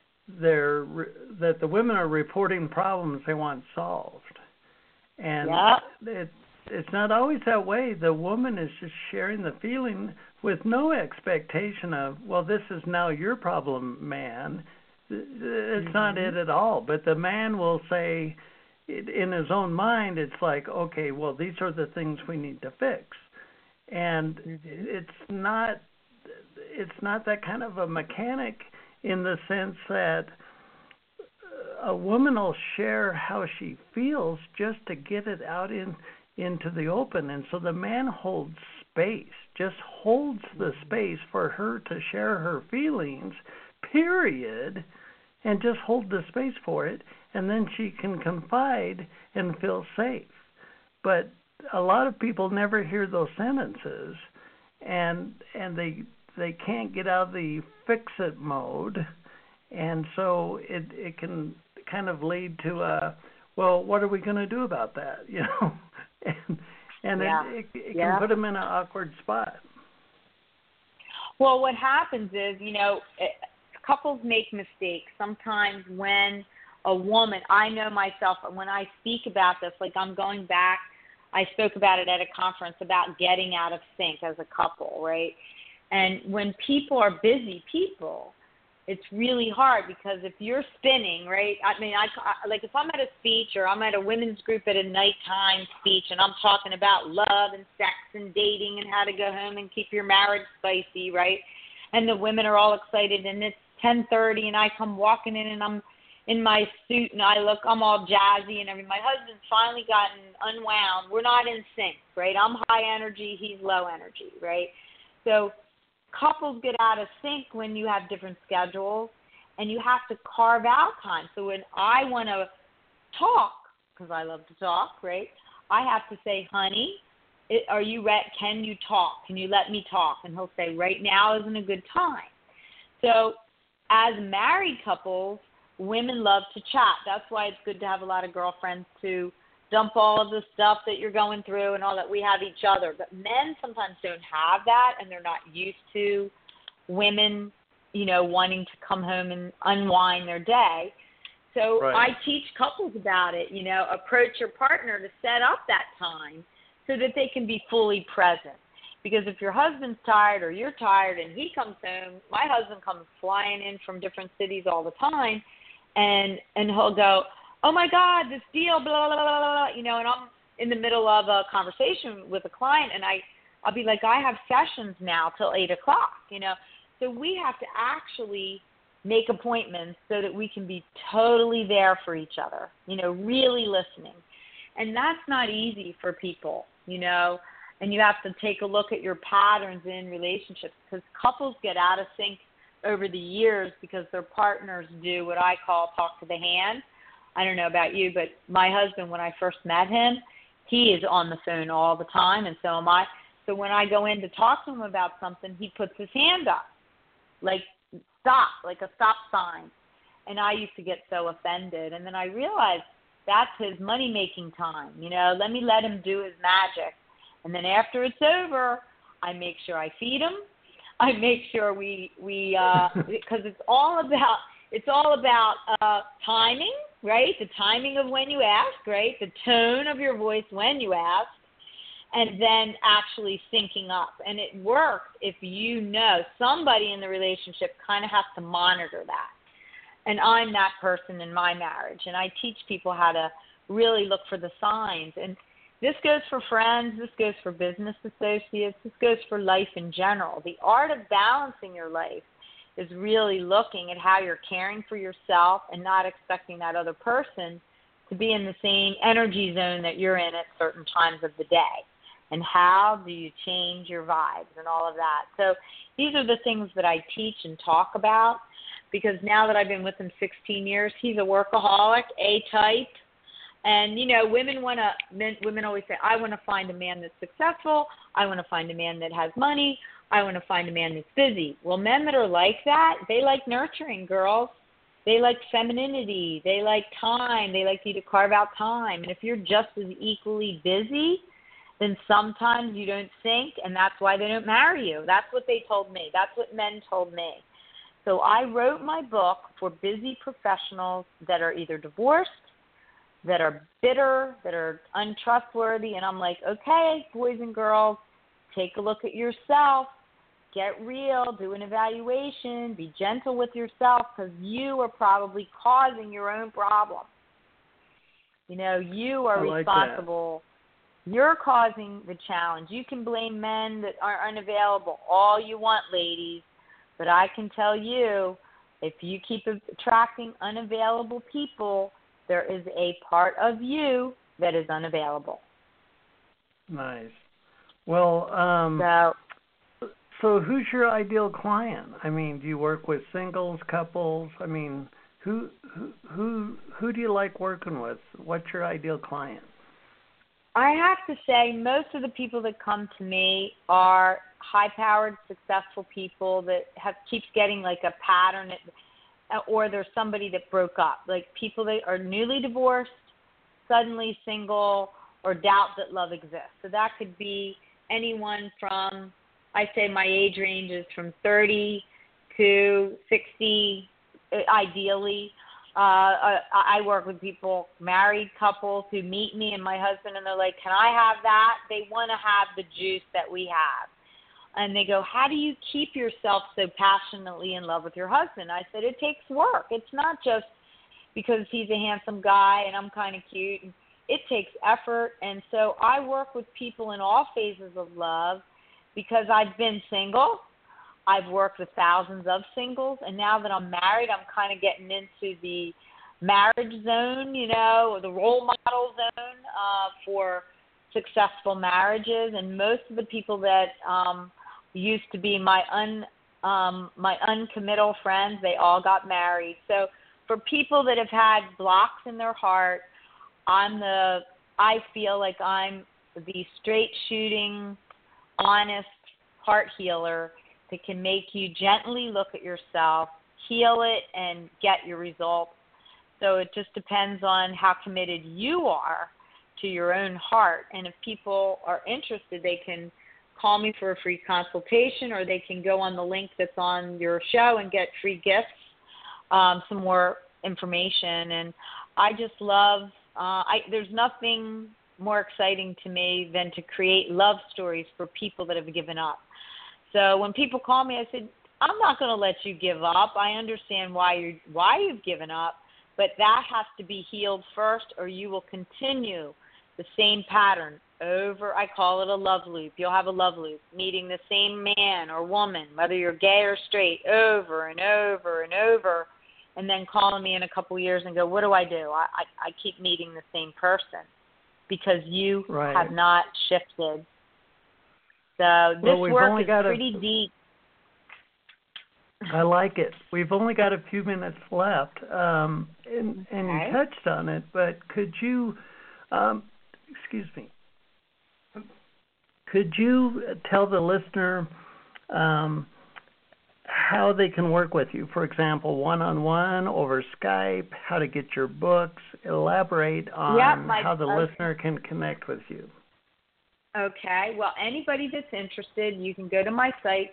that the women are reporting problems they want solved. And it's not always that way. The woman is just sharing the feeling with no expectation of, well, this is now your problem, man. It's not it at all. But the man will say, in his own mind, it's like, okay, well, these are the things we need to fix. And it's not that kind of a mechanic in the sense that a woman will share how she feels just to get it out into the open. And so the man holds space, just holds the space for her to share her feelings, period, and just hold the space for it. And then she can confide and feel safe. But a lot of people never hear those sentences, and they can't get out of the fix-it mode, and so it can kind of lead to well, what are we going to do about that, and it can put them in an awkward spot. Well, what happens is, couples make mistakes. Sometimes when a woman, I know myself, when I speak about this, like I'm going back, I spoke about it at a conference about getting out of sync as a couple, right? And when people are busy people, it's really hard because if you're spinning, right? I mean, I like if I'm at a speech or I'm at a women's group at a nighttime speech and I'm talking about love and sex and dating and how to go home and keep your marriage spicy, right? And the women are all excited and it's 10:30 and I come walking in and I'm in my suit and I'm all jazzy and everything. My husband's finally gotten unwound. We're not in sync, right? I'm high energy, he's low energy, right? So couples get out of sync when you have different schedules, and you have to carve out time. So when I want to talk, because I love to talk, right, I have to say, honey, are you ready? Can you talk? Can you let me talk? And he'll say, right now isn't a good time. So as married couples, women love to chat. That's why it's good to have a lot of girlfriends to dump all of the stuff that you're going through and all that. We have each other. But men sometimes don't have that, and they're not used to women, wanting to come home and unwind their day. So right. I teach couples about it, approach your partner to set up that time so that they can be fully present. Because if your husband's tired or you're tired and he comes home, my husband comes flying in from different cities all the time, and he'll go, oh, my God, this deal, blah, blah, blah, blah, and I'm in the middle of a conversation with a client, and I'll be like, I have sessions now till 8 o'clock, So we have to actually make appointments so that we can be totally there for each other, really listening. And that's not easy for people, and you have to take a look at your patterns in relationships, because couples get out of sync over the years because their partners do what I call talk to the hand. I don't know about you, but my husband, when I first met him, he is on the phone all the time, and so am I. So when I go in to talk to him about something, he puts his hand up, like stop, like a stop sign. And I used to get so offended. And then I realized that's his money-making time. Let me let him do his magic. And then after it's over, I make sure I feed him. I make sure we because it's all about timing, right? The timing of when you ask, right? The tone of your voice when you ask, and then actually syncing up. And it works if somebody in the relationship kind of has to monitor that. And I'm that person in my marriage. And I teach people how to really look for the signs. And this goes for friends. This goes for business associates. This goes for life in general. The art of balancing your life is really looking at how you're caring for yourself and not expecting that other person to be in the same energy zone that you're in at certain times of the day. And how do you change your vibes and all of that. So these are the things that I teach and talk about, because now that I've been with him 16 years, he's a workaholic, A-type. And, women always say, I want to find a man that's successful. I want to find a man that has money. I want to find a man that's busy. Well, men that are like that, they like nurturing, girls. They like femininity. They like time. They like you to carve out time. And if you're just as equally busy, then sometimes you don't sync, and that's why they don't marry you. That's what they told me. That's what men told me. So I wrote my book for busy professionals that are either divorced, that are bitter, that are untrustworthy, and I'm like, okay, boys and girls, take a look at yourself, get real, do an evaluation, be gentle with yourself, because you are probably causing your own problem. You are responsible. You're causing the challenge. You can blame men that are unavailable all you want, ladies, but I can tell you, if you keep attracting unavailable people, there is a part of you that is unavailable. Nice. Well, so who's your ideal client? I mean, do you work with singles, couples? I mean, who do you like working with? What's your ideal client? I have to say most of the people that come to me are high-powered, successful people that keeps getting like a pattern, or there's somebody that broke up, like people that are newly divorced, suddenly single, or doubt that love exists. So that could be anyone from, I say my age range is from 30 to 60, ideally. I work with people, married couples who meet me and my husband, and they're like, can I have that? They want to have the juice that we have. And they go, how do you keep yourself so passionately in love with your husband? I said, it takes work. It's not just because he's a handsome guy and I'm kind of cute. It takes effort. And so I work with people in all phases of love because I've been single. I've worked with thousands of singles. And now that I'm married, I'm kind of getting into the marriage zone, or the role model zone for successful marriages. And most of the people that used to be my uncommittal friends. They all got married. So for people that have had blocks in their heart, I feel like I'm the straight shooting, honest heart healer that can make you gently look at yourself, heal it, and get your results. So it just depends on how committed you are to your own heart. And if people are interested, they can call me for a free consultation, or they can go on the link that's on your show and get free gifts, some more information. And I just love, there's nothing more exciting to me than to create love stories for people that have given up. So when people call me, I said, I'm not going to let you give up. I understand why you've given up, but that has to be healed first, or you will continue the same pattern over. I call it a love loop. You'll have a love loop, meeting the same man or woman, whether you're gay or straight, over and over and over, and then calling me in a couple years and go, what do? I keep meeting the same person because you have not shifted. So this work is pretty deep. I like it. We've only got a few minutes left, and you touched on it, but could you, could you tell the listener how they can work with you? For example, one-on-one, over Skype, how to get your books. Elaborate on how the listener can connect with you. Okay. Well, anybody that's interested, you can go to my site,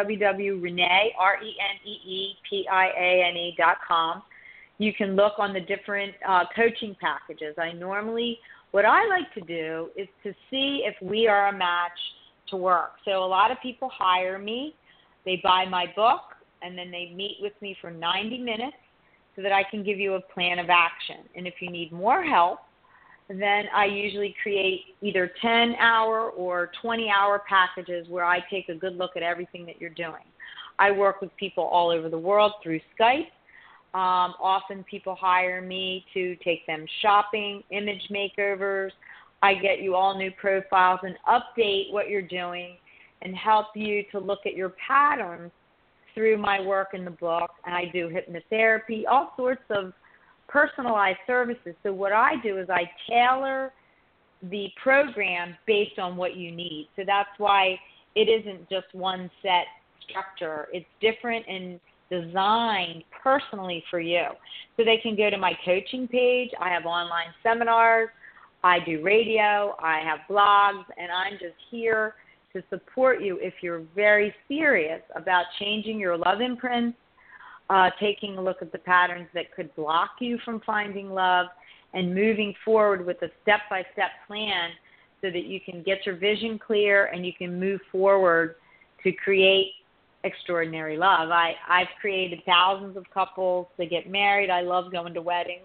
www.reneepiane.com. You can look on the different coaching packages. What I like to do is to see if we are a match to work. So a lot of people hire me. They buy my book, and then they meet with me for 90 minutes so that I can give you a plan of action. And if you need more help, then I usually create either 10-hour or 20-hour packages where I take a good look at everything that you're doing. I work with people all over the world through Skype. Often people hire me to take them shopping, image makeovers. I get you all new profiles and update what you're doing and help you to look at your patterns through my work in the book. And I do hypnotherapy, all sorts of personalized services. So what I do is I tailor the program based on what you need. So that's why it isn't just one set structure. It's different and designed personally for you. So they can go to my coaching page. I have online seminars. I do radio. I have blogs. And I'm just here to support you if you're very serious about changing your love imprints, taking a look at the patterns that could block you from finding love, and moving forward with a step-by-step plan so that you can get your vision clear and you can move forward to create extraordinary love. I've created thousands of couples to get married. I love going to weddings.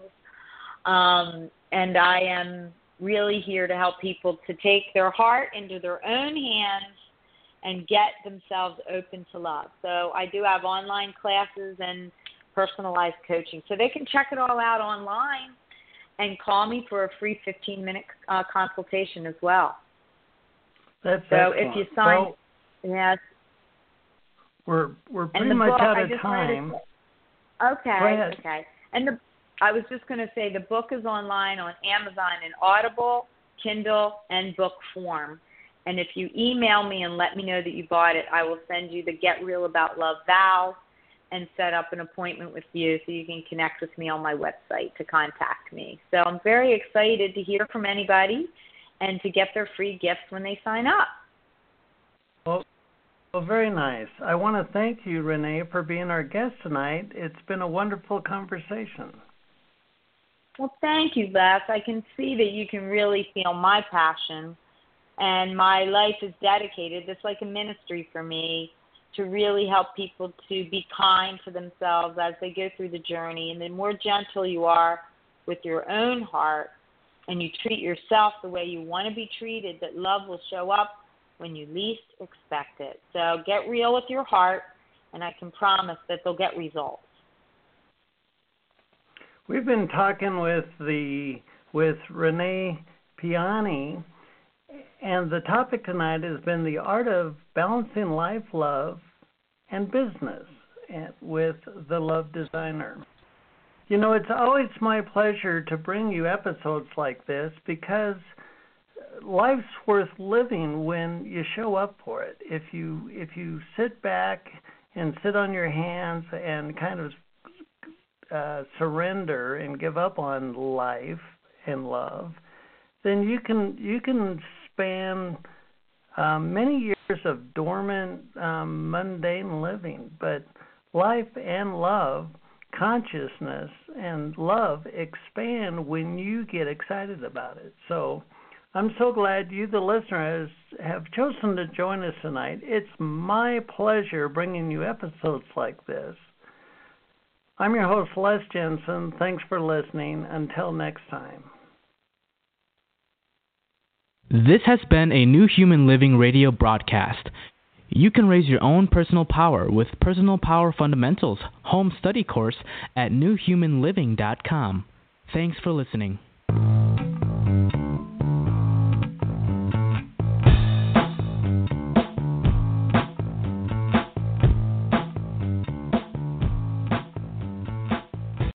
And I am really here to help people to take their heart into their own hands and get themselves open to love. So I do have online classes and personalized coaching. So they can check it all out online and call me for a free 15-minute consultation as well. That's so excellent. If you sign, yes. We're pretty much out of time. Okay. And I was just going to say the book is online on Amazon in Audible, Kindle, and book form. And if you email me and let me know that you bought it, I will send you the Get Real About Love vows and set up an appointment with you so you can connect with me on my website to contact me. So I'm very excited to hear from anybody and to get their free gifts when they sign up. Well, very nice. I want to thank you, Renee, for being our guest tonight. It's been a wonderful conversation. Well, thank you, Les. I can see that you can really feel my passion, and my life is dedicated. It's like a ministry for me to really help people to be kind to themselves as they go through the journey. And the more gentle you are with your own heart and you treat yourself the way you want to be treated, that love will show up when you least expect it. So get real with your heart, and I can promise that they'll get results. We've been talking with Renee Piane, And the topic tonight has been the art of balancing life, love, and business with the Love Designer. You know, it's always my pleasure to bring you episodes like this because life's worth living when you show up for it. If you sit back and sit on your hands and kind of surrender and give up on life and love, then you can span many years of dormant, mundane living. But life and love, consciousness and love expand when you get excited about it. So I'm so glad you, the listener, have chosen to join us tonight. It's my pleasure bringing you episodes like this. I'm your host, Les Jensen. Thanks for listening. Until next time. This has been a New Human Living radio broadcast. You can raise your own personal power with Personal Power Fundamentals home study course at newhumanliving.com. Thanks for listening.